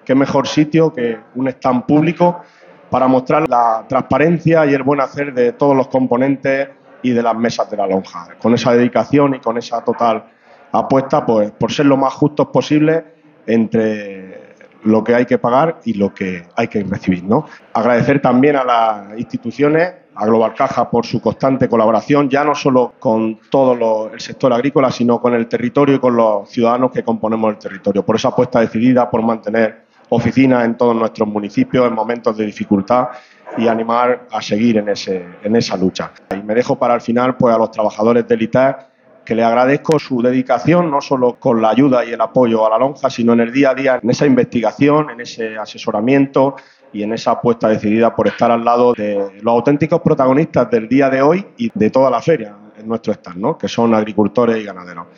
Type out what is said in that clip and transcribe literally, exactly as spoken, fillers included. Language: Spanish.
qué mejor sitio que un stand público para mostrar la transparencia y el buen hacer de todos los componentes y de las mesas de la lonja, con esa dedicación y con esa total apuesta pues, por ser lo más justos posible entre lo que hay que pagar y lo que hay que recibir, ¿no? Agradecer también a las instituciones, a Global Caja por su constante colaboración, ya no solo con todo lo, el sector agrícola, sino con el territorio y con los ciudadanos que componemos el territorio, por esa apuesta decidida por mantener oficinas en todos nuestros municipios en momentos de dificultad y animar a seguir en, ese, en esa lucha. Y me dejo para el final pues, a los trabajadores del I T A E, que les agradezco su dedicación, no solo con la ayuda y el apoyo a la lonja, sino en el día a día, en esa investigación, en ese asesoramiento y en esa apuesta decidida por estar al lado de los auténticos protagonistas del día de hoy y de toda la feria en nuestro stand, ¿no? Que son agricultores y ganaderos.